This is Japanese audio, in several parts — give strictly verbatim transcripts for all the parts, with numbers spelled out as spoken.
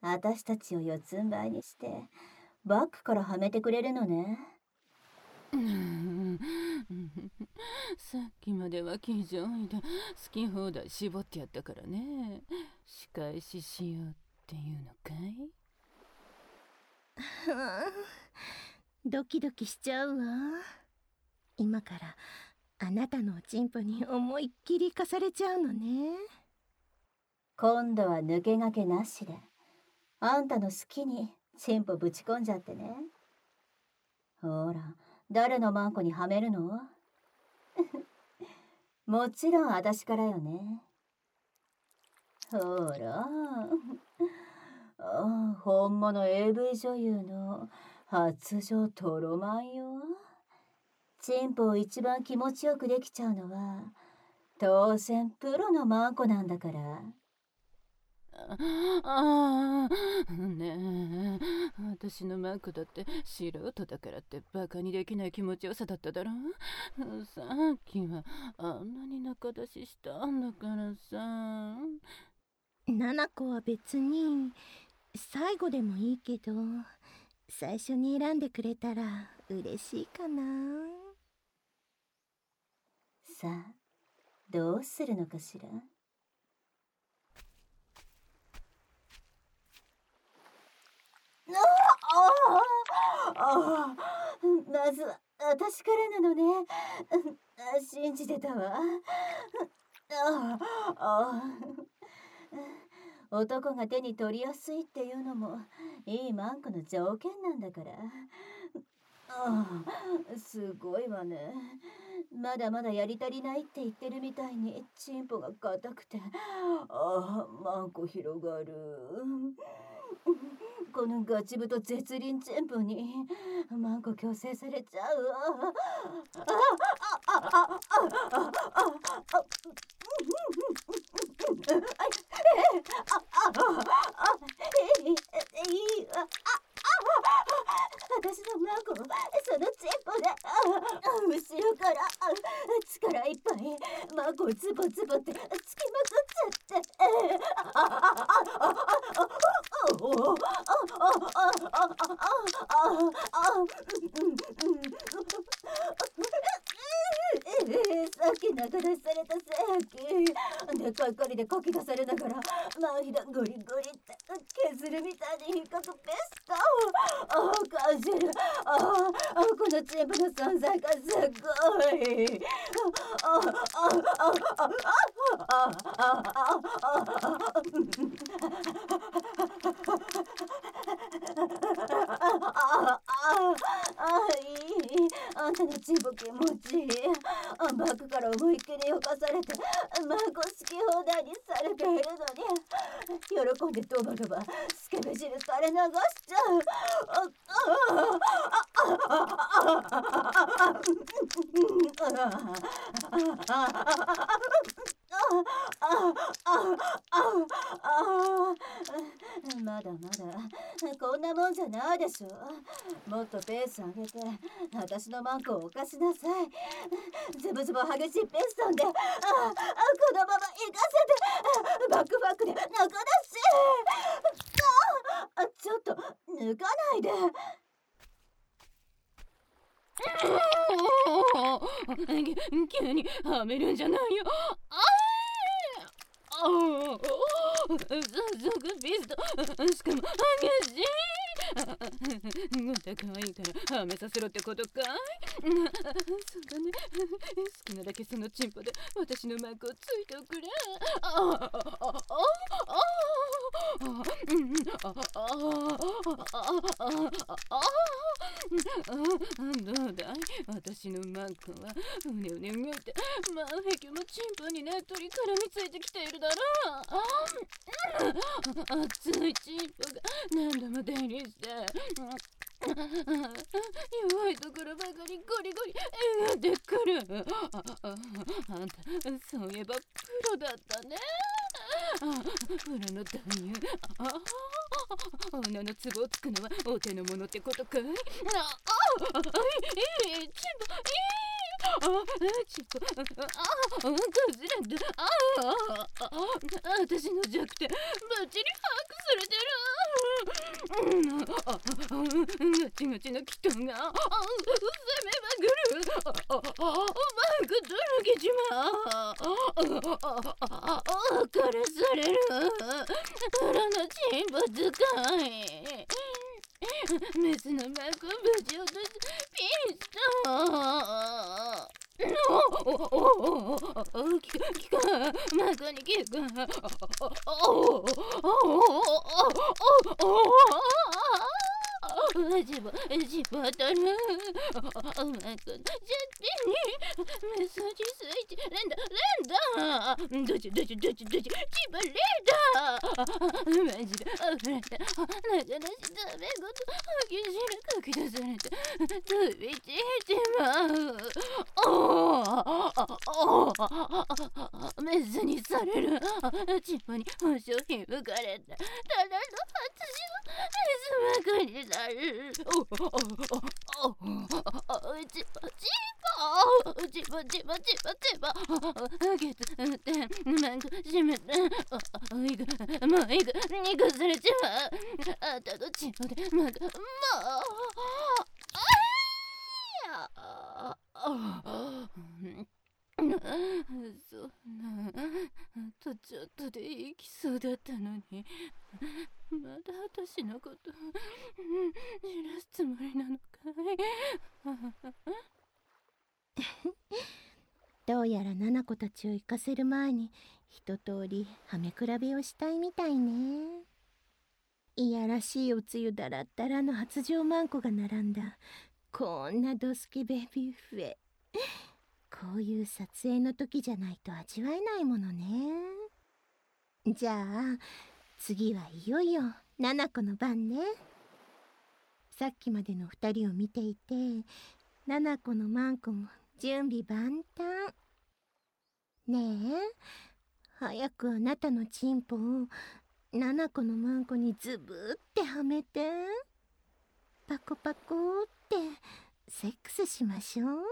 私たちを四つん這いにしてバッグからはめてくれるのね。 さっきまでは気丈にで好き放題絞ってやったからね。仕返ししようっていうのかい？ ドキドキしちゃうわ。今からあなたのおちんぽに思いっきりかされちゃうのね。 今度は抜け駆けなしで、あんたの好きにチンポぶち込んじゃってね。ほら、誰のマンコにはめるの？もちろん私からよね。ほら、あ、本物 エーブイ 女優の発情トロマンよ。チンポを一番気持ちよくできちゃうのは当然プロのマンコなんだから。 ああ、ねえ、私のマンコだって素人だからってバカにできない気持ちよさだっただろ。さっきはあんなに仲出ししたんだからさ。 ナナコは別に最後でもいいけど、最初に選んでくれたら嬉しいかな。 さあ、どうするのかしら。ああ、まずは私からなのね。信じてたわ。ああ、男が手に取りやすいっていうのもいいマンコの条件なんだから。ああ、すごいわね。まだまだやり足りないって言ってるみたいにチンポが硬くて、ああ、マンコ広がる。このガチ太絶倫チンポにマンコ強制されちゃうわ。あああああああああ私のマンコ、そのチンポで後ろから力いっぱいマンコをズボズボってつきまくっちゃってさっき中出しされたせいでかい針でかき出されながらマウヒダゴリゴリって削るみたいに引っかくペスト。ああ、感じる。ああ、このチンポの存在がすごい。ああ、ああ、ああ、ああ、いい。あんたのチンポ気持ちいい。バッグから思いっきりよかされてマンコ好き放題にされているのに喜んでドバドバスケベ汁垂れ流しちゃう。まだまだこんなもんじゃないでしょ。もっとペース上げて私のマンコを犯しなさい。ズブズブ激しいペストンでああこのまま行かせてバックバックで中出し。ああ、ちょっと抜かないで。 急にはめるんじゃないよ。ああ、早速ピスト、しかも激しい。お高いからはめさせろってことかい？そうだね。好きなだけそのチンポで私のマークをついておくれ。あああああああどうだい？私のマークはうねうね動いて万壁のチンポにねっとり絡みついてきているだろう。熱いチンポが何度も出入りして弱いところばかりゴリゴリ描いてくる。あああんたそういえばプロだったね。プロの男優。ああ女のツボをつくのはお手の物ってことかい？ああいいチンポいいあ、ちっぽ、あ、崩れた。ああ、私の弱点、バッチリ把握されてる。うん、あ、ガチガチの気筒が、あ、攻めまくる。あ、あ、あ、バッグとろけちまう。あ、あ、あ、あ、からされる。裏の沈没かい。メスのバッグをぶち落とすピストル。おおおおおお、きかきか、マコにきか、おおおおおおおお、じぼじぼとる、マコの弱点にメッセージスイッチ連打連打、どっちどっちどっちどっち、ジボレーダー、マジであふれた、なかなしダメごと激しく書き出されて飛び散ってまう。おお、メスにされる。チンポに保証品吹かれた。ただの発情メスばかりだる。おおおおお、チンポチンポチンポチンポチンポチンポ、ゲットってマンコ閉めた。おいくもういく、逃がされちまう。あたのチンポでマンコもうあああ、そんな、あとちょっとで行きそうだったのに、まだ私のこと知らすつもりなのかい。どうやらナナコたちを行かせる前に一通りはめ比べをしたいみたいね。いやらしいおつゆだらったらの発情マンコが並んだこんなドスケベビュッフェ。こういう撮影の時じゃないと味わえないものね。じゃあ次はいよいよナナコの番ね。さっきまでのふたりを見ていて、ナナコのマンコも準備万端。ねえ、早くあなたのチンポをナナコのマンコにズブってはめて、パコパコってセックスしましょう。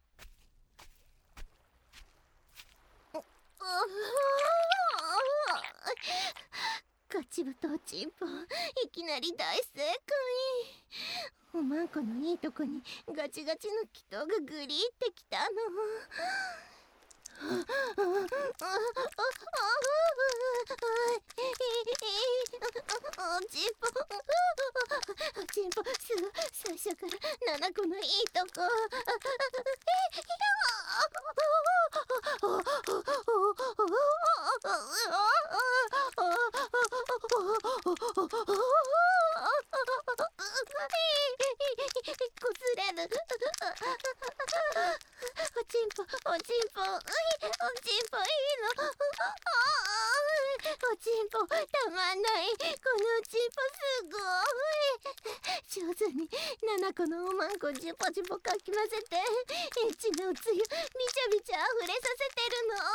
ガチブトチンポ、いきなり大正解。おまんこのいいとこにガチガチの気筒がグリってきたの。チンポチンポ、最初からナナコのいいとこ。こすれる。おちんぽおちんぽ、おちんぽいいの。おちんぽたまんない。このおちんぽすごい上手にナナコのおまんこジュポジュポかき混ぜて、エッチなおつゆびちゃびちゃあふれさせてるの。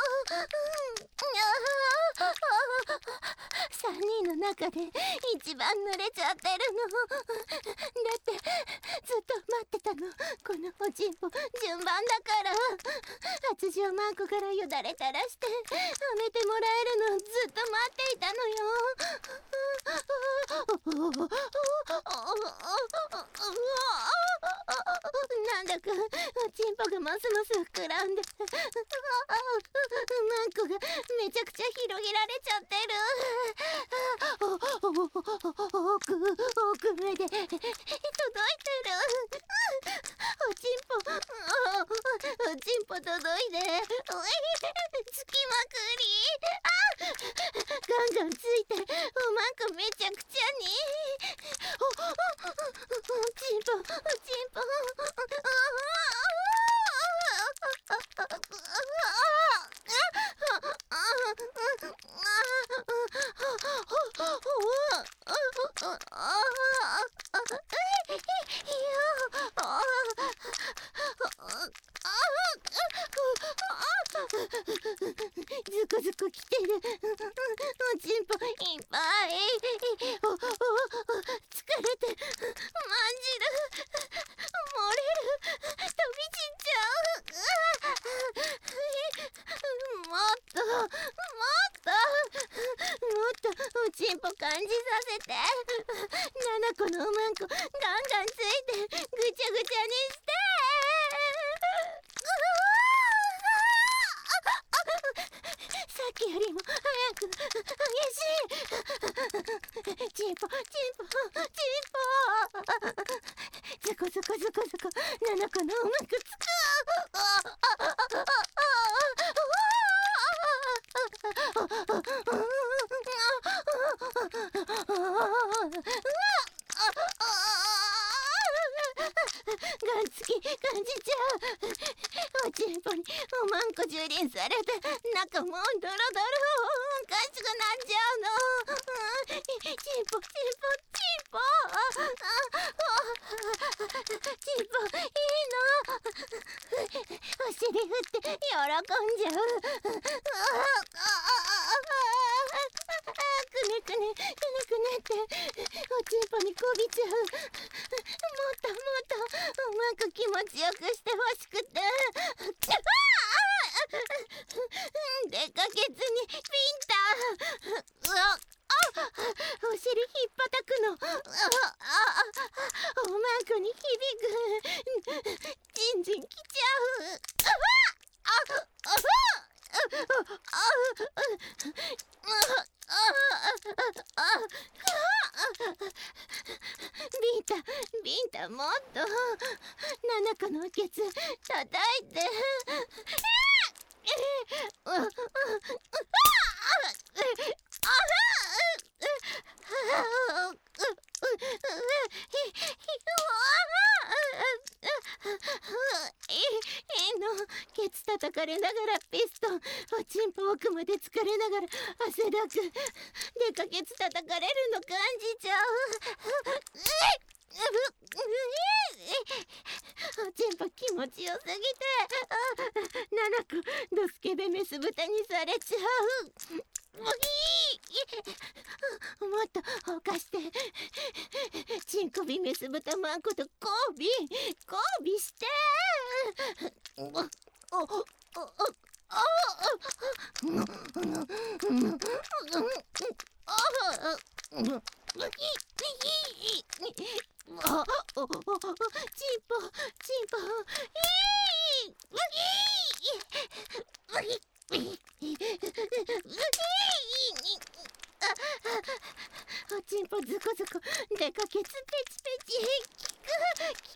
さんにんの中で一番濡れちゃってるの。だってずっと待ってたの、このおちんぽ順番だから。発情マンコからよだれ垂らしてはめてもらえるのずっと待っていたのよ。なんだかおちんぽがますます膨らんで、マンコがめちゃくちゃ広げられちゃってる。奥奥まで届いてる。おちんぽおちんぽ届いてつきまくり。ガンガンついておまんこめちゃくちゃに。おちんぽおちんぽ、ズコズコきてる。おちんぽいっぱい。おお疲れてまんじる漏れる、飛び散っちゃう。 感じさせて。ナナコのおまんこガンガンついてぐちゃぐちゃにして。さっきよりも早く激しい。チンポチンポチンポ。ズコズコズコズコナナコのおまんこつく。ガンつき感じちゃう。おちんぽにおまんこ蹂躙されて中もうドロドロおかしくなっちゃうの。チンポチンポチンポチンポいいの。お尻振って喜んじゃう。くねくねくねくねっておちんぽにこびちゃう。もっともっとうまく気持ちよくしてほしくて。でかけずにピンタ。うわお尻ひっぱたくの。おまんこに響く。ジンジンきちゃう。ビンタビンタもっとナナコのケツ叩いて。いいの。ケツ叩かれながらピストンおちんぽ奥まで疲れながら汗だくでかケツ叩かれるの感じちゃう。おちんぽ気持ちよすぎてナナコドスケベメス豚にされちゃう。もっとほかしてチンコビメス豚マンコと交尾交尾して。おおおおチンポチンポおちんぽズコズコでかけつペチペチきくき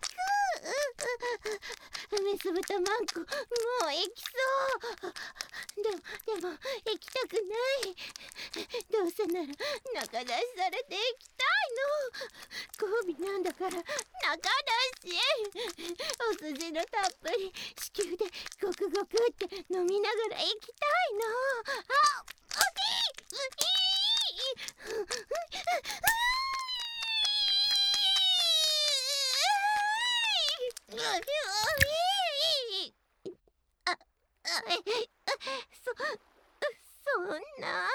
く。メス豚マンコもう行きそう。でもでも行きたくない。どうせなら中出しされて行きたいの。交尾なんだから中出し。お筋のたっぷり子宮でゴクゴクって飲みながら行きたいの。あっういいあ、あ、そ、そんな。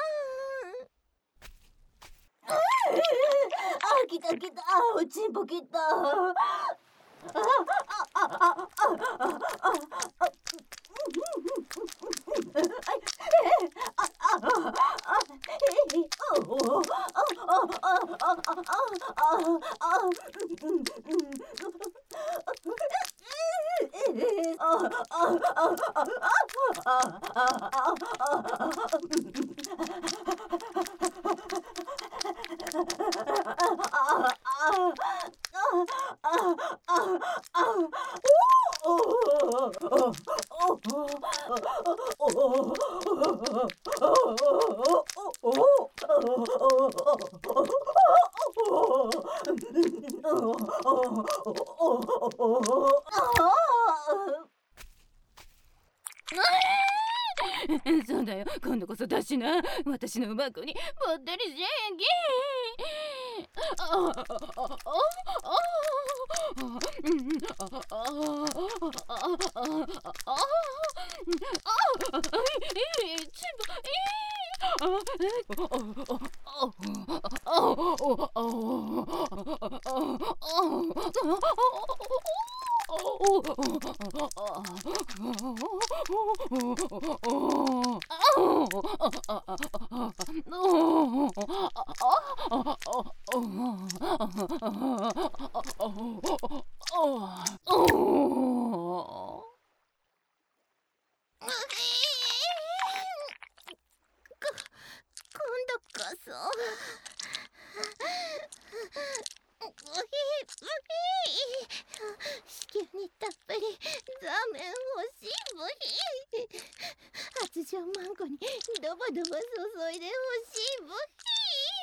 あ、来た来た。あ、おちんぽ来た。あ、あ、あ、あ、あ、あ、あ、 そうだよ、今度こそ出しな。私のうまくにぽったりしやき。ああ今度こそ子宮にたっぷりザーメン欲しいブヒ。発情マンゴにドバドバ注いで欲しいブヒ。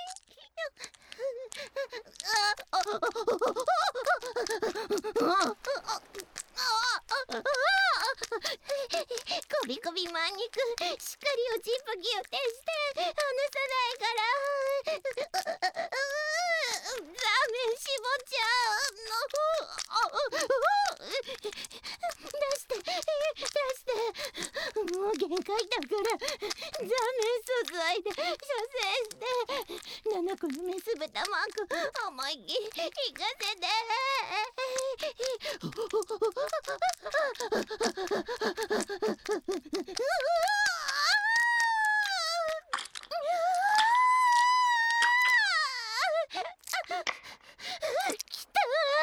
こびこびまんにくしっかりおちんぽぎゅってして離さないからザーメンしぼっちゃうの。出して出してもう限界だからザーメン注いで射精してななこのメス豚マーク思いっきりいかせて。きた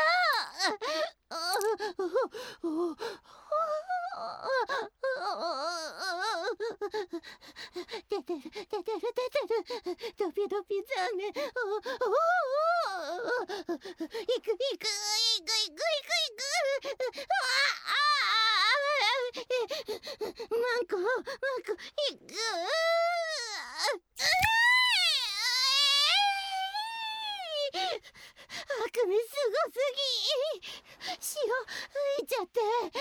出てる出てる出てるドピドピザーメン。いくいくいくいくいくいくマンコマンコいく。あくびすごすぎ。塩吹いちゃって。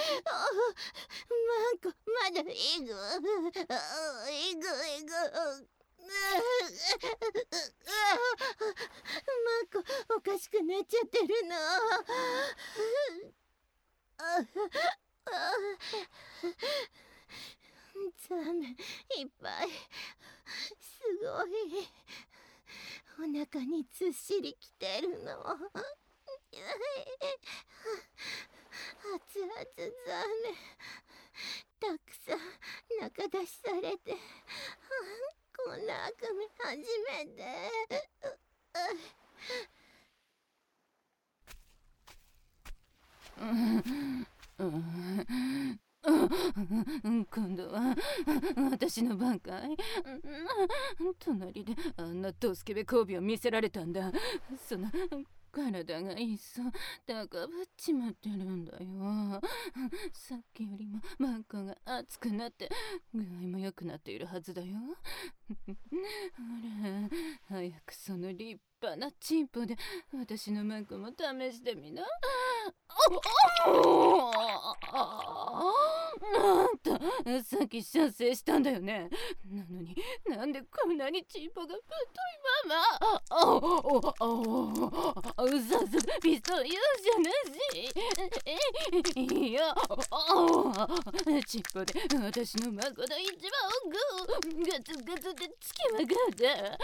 マンコまだいくいくいく。マンコおかしくなっちゃってるの。ザーメンいっぱいすごい。お腹にずっしりきてるの。熱々ザーメンたくさん中出しされてこんなあくび初めて。 今度は私の番かい。隣であんなドスケベ交尾を見せられたんだ。その体がいっそ高ぶっちまってるんだよ。さっきよりもマンコが熱くなって具合も良くなっているはずだよ。ほら早くその立派なチンポで私のマンコも試してみな。あんたさっき射精したんだよね。なのになんでこんなにチンポが太いまま。あおおうさすピストル言うじゃなし。いやチンポで私のマンコの一番奥ガツガツでつきまくって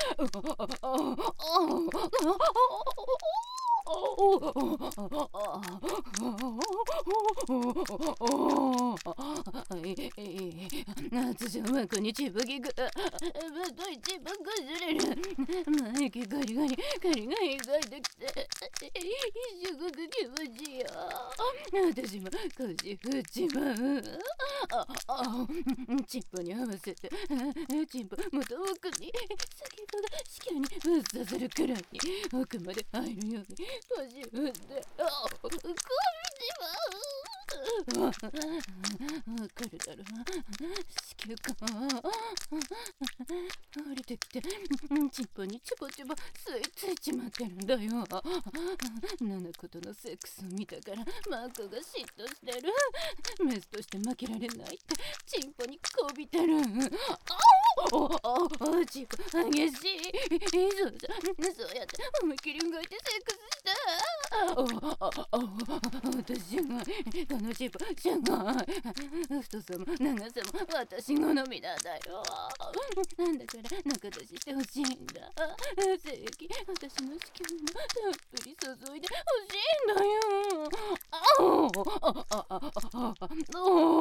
夏じゃマンコにチンポギが太いチンポがずれる。マイキガリガリガリガリがいてきてすごく気持ちいいよ。私も腰振っちまう。ああチンポに合わせてチンポもっと奥に先っぽが子宮にぶっ刺さるくらいに奥まで入るように腰振ってあこびちまう。わかるだろ子宮か降りてきてチンポにちぼちぼ吸いついちまってるんだよ。ナナコとのセックスを見たからマンコが嫉妬してる。メスとして負けられないってチンポにこびてる。あおおおチンポ激しい。そうじゃそうやって思いっきり動いてセックス私がこのチップじゃない。太さも長さも私好みなんだよ。なんだから仲出ししてほしいんだ。正義、私の子宮もたっぷり注いでほしいんだよ。あおあああああお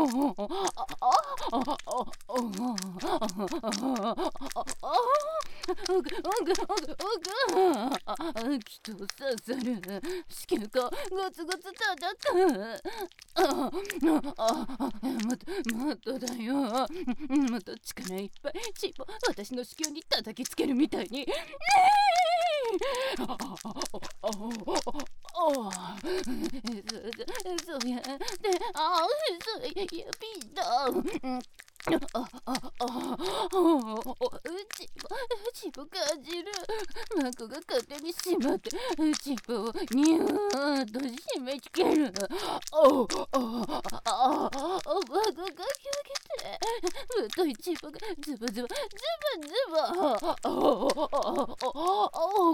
おぐおぐおぐおぐきっと刺さる。子宮がゴツゴツ叩く。ああああもっともっとだよ。もっと力いっぱいチップ私の子宮に叩きつけるみたいに。あああああそうやってあそうやピーターああああチップチップ感じる。マコが勝手にしまってチップをニューッと締め付ける。おあああマコが広げて太いチップがズバズバズバズバおおおお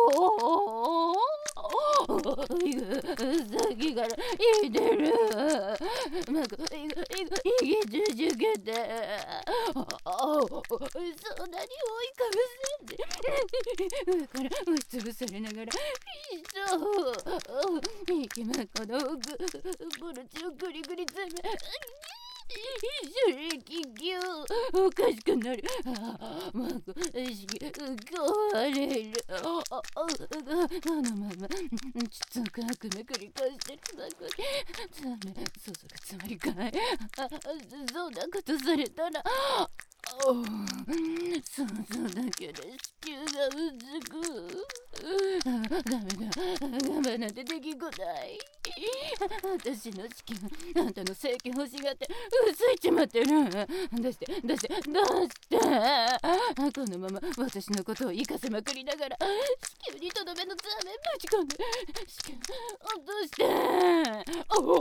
おいぐさっきから言ってる。マコいぐいぐいぎ続けておおそんなに追いかぶせんで上から押しつぶされながらピーそうミキマコの奥ボルチをグリグリ詰めそれ気球おかしくなる。ああマコしげ壊れる。あああのままちつかくめくり返してるマコにダメ注ぐつもりかい。あそんなことされたらおう想像だけで子宮がうずく。ダメだ我慢なんてできこない。私の子宮あんたの正規欲しがってうついちまってる。出して出して出してこのまま私のことを生かせまくりながら子宮にとどめのザーメンぶち込んで子宮落としておお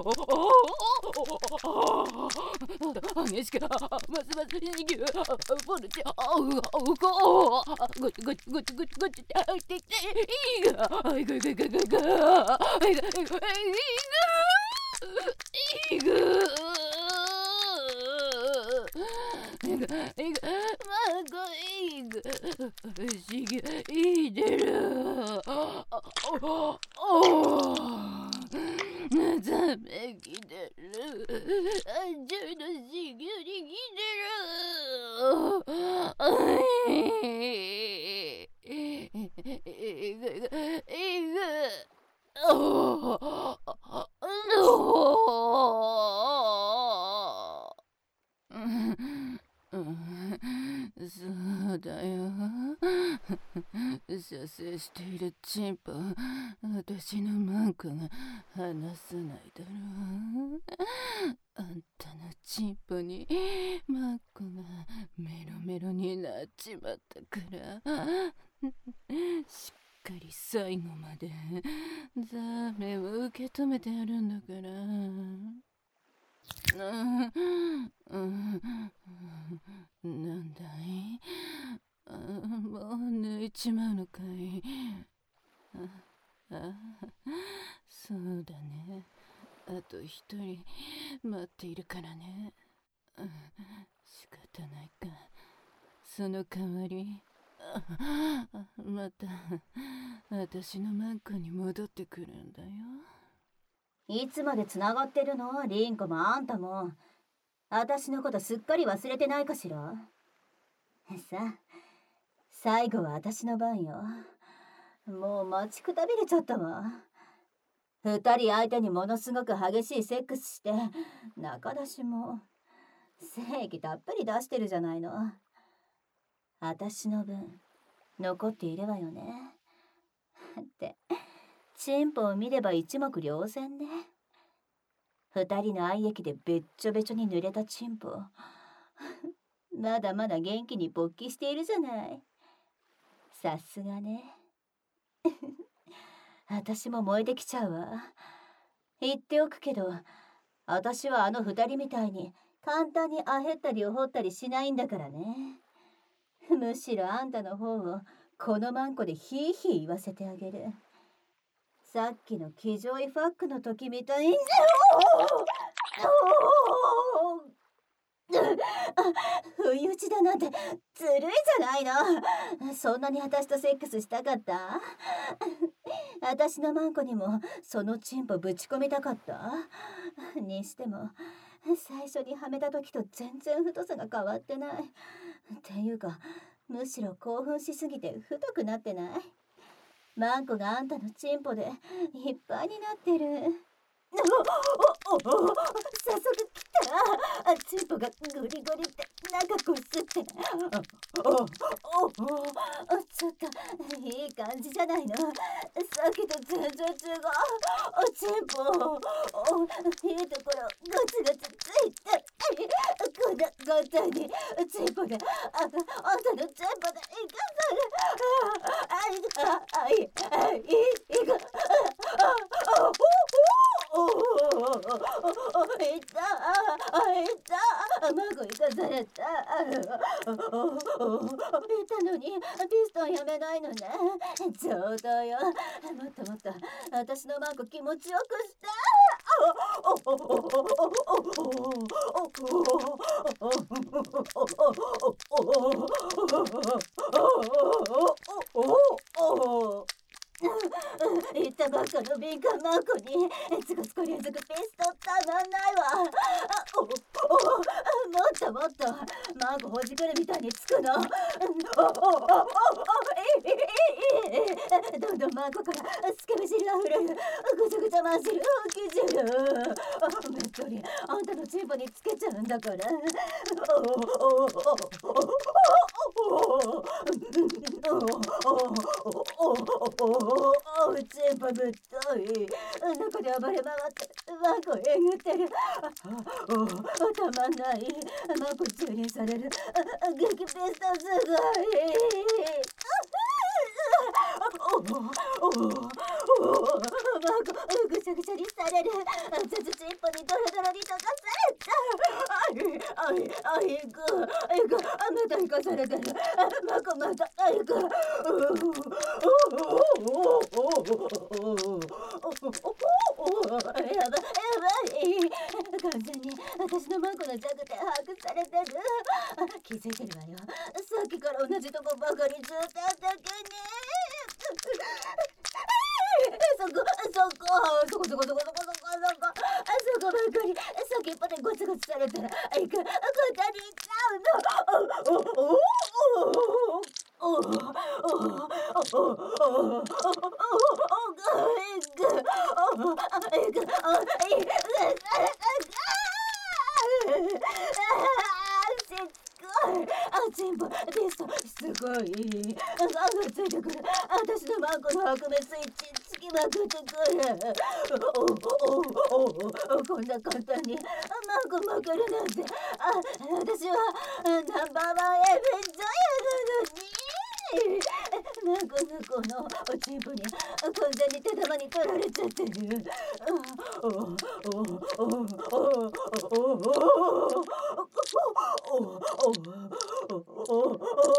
おお激しくますます子宮ボルチおうおうこうごちごちごちごちごちってあっていいがいぐいぐいぐいぐいぐいぐいぐいいぐいぐいぐマコいぐ不思議いいでる。おおざめきてる。あんちゃんの子宮にきてる。おそうだよ。射精しているチンポ私のマンコが離さないだろう。あんたのチンポにマンコがメロメロになっちまったからしっかり最後までザーメンを受け止めてやるんだから。うん、うん、なんだいあもう抜いちまうのかい。ああそうだね。あと一人待っているからね。仕方ないか。その代わりまた私のマンコに戻ってくるんだよ。 いつまでつながってるのリンコもあんたも。私のことすっかり忘れてないかしら。さあ最後は私の番よ。もう待ちくたびれちゃったわ。二人相手にものすごく激しいセックスして中出しも精液たっぷり出してるじゃないの。私の分残っているわよね。ってチンポを見れば一目瞭然ね。二人の愛液でべっちょべちょに濡れたチンポまだまだ元気に勃起しているじゃない。さすがね私も燃えてきちゃうわ。言っておくけど私はあの二人みたいに簡単にあへったりおほったりしないんだからね。むしろあんたの方をこのマンコでヒーヒー言わせてあげる。 さっきの騎乗位ファックの時みたいに不意打ちだなんてずるいじゃないの。そんなに私とセックスしたかった？私のマンコにもそのチンポぶち込みたかった？にしても最初にはめた時と全然太さが変わってない。っていうかむしろ興奮しすぎて太くなってない？マンコがあんたのチンポでいっぱいになってる。おおお早速来た。チンポがグリグリってなんかこすっておおおちょっといい感じじゃないの。さっきと全然違う。チンポおいいところガツガツついてこんな簡単にチンポでああんたのチンポでいかされあああいあいいかあおおおおおいたあいた孫生かされたおおいたのにピストンやめないのね。ちょうどよ。もっともっと私の孫気持ちよくして。おおおおおおおお言ったばっかの敏感マンコにつこつこ連続ピストたまんないわ。おおもっともっとマンコほじくるみたいにつくの。おおおおおいいいいいどんどんマンコからスケベ汁が溢れる。ぐちゃぐちゃ混ぜる生地汁。めっとりあんたのチンポにつけちゃうんだから。おおおおおおおおチンポぶっとい。中で暴れ回ってマンコえぐってる。おたまんない。マンコ蹂躙される。激ピストすごい。おおおおマンコぐちゃぐちゃにされる。つつチンポにドロドロに溶かされた。あいあいあいくあいくあまた生かされてる。マンコまたあいく。やばやばい。完全に私のマンコの弱点把握されてる。気づいてるわよ。さっきから同じとこばかりずっとやったけに。そこそこそこそこそこそこそこそこそこばかり先っぽでゴツゴツされたらいくこたにいっちゃうの。おおおおおおおおおおチンポピストすごい。あがついてくる。私のマンコの白目スイッチつきまくってくる。おおおおこんな簡単にマンコ負けるなんて。あ私はナンバーワンエブン女優なのに。マンコの子のおチンポに完全に手玉に取られちゃってる。おおおおおおおお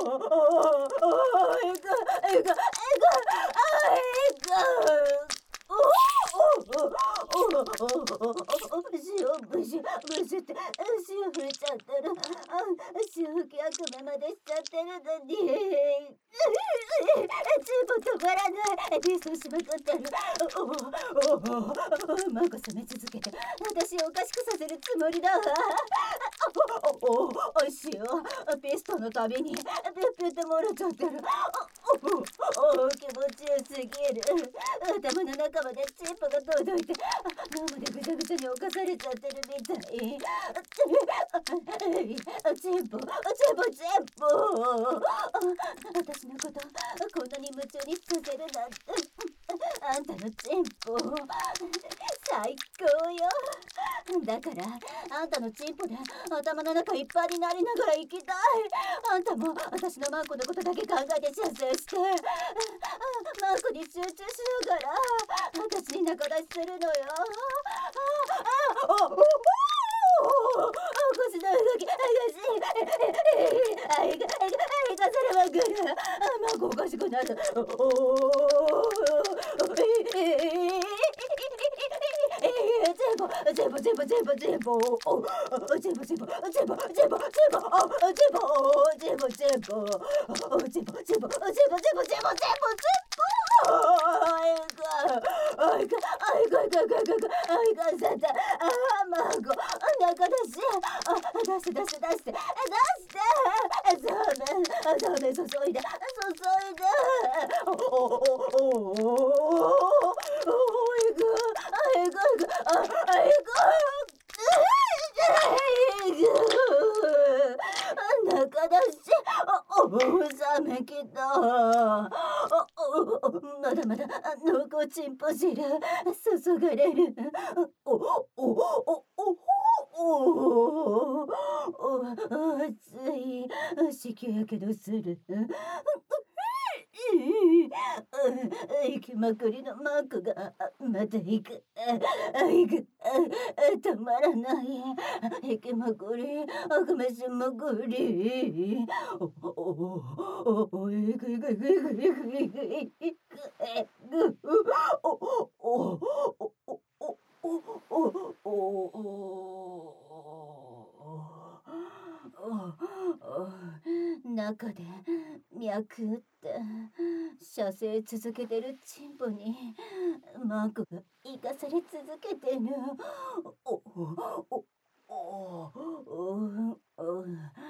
塩ブシブシって塩吹いちゃってる。塩吹き悪夢までしちゃってるのにチンポ止まらない。ピストしまくってる。マンコ攻め続けて私をおかしくさせるつもりだわ。おおお塩ピストのたびにピュッピュって漏れちゃってる。おお気持ちよすぎる。頭の中までチンポが届いて生でぐちゃぐちゃに侵されちゃってるみたい。チンポチンポチンポ私のことこんなに夢中にさせるなんて。あんたのチンポ最高よ。だからあんたのチンポで頭の中いっぱいになりながら生きたい。あんたも私のマンコのことだけ考えて射精してマンコに集中しながら私に仲出しするのよ。ああおお腰の動き激しい。あいがあいがあいがされまくる。マンコおかしくなる。おおええボジェボおジェボジェボジェボジェボジェボジェボおジェボジェボジェボジェボジェボおジェボジェボジェボジェボジェボジェボジェボあいがあいがあいがあいがあいがあいがさたあまご中出しあ出して出して出して出してそうめんそうめん注いで注いでおおおおおおいがあいがあいがあいが中出しおおさめきたまだまだ濃厚チンポ汁注がれるおおおおおお熱い子宮やけどする行きまくりのマークがまた行く行くたまらない行きまくり悪めしまくりおおお行く行く行く行く行く行く行くおおおおおお中で脈って射精続けてるチンポにマークが生かされ続けてるおおおおおお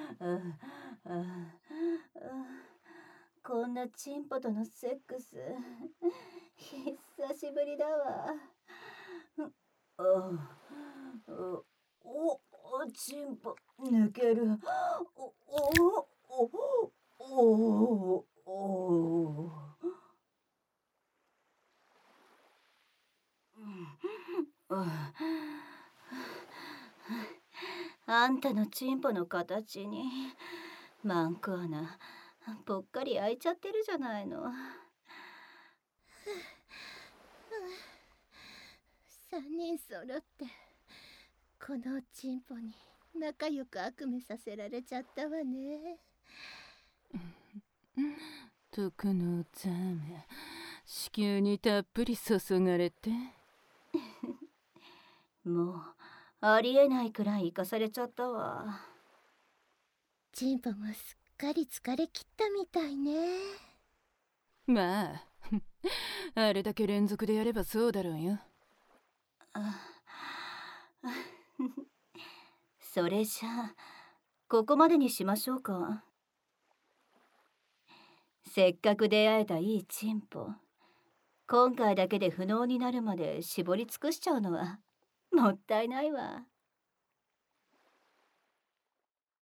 こんなチンポとのセックス久しぶりだわおおおチンポ抜けるおおおおおあんたのチンポの形にマンコ穴ぽっかり開いちゃってるじゃないの。 三人揃ってこのチンポに仲良く悪夢させられちゃったわね。 徳のザメ子宮にたっぷり注がれてもうありえないくらい生かされちゃったわ。 チンポもすっかり疲れきったみたいね。 まああれだけ連続でやればそうだろうよ。 それじゃあここまでにしましょうか。せっかく出会えたいいチンポ今回だけで不能になるまで絞り尽くしちゃうのはもったいないわ。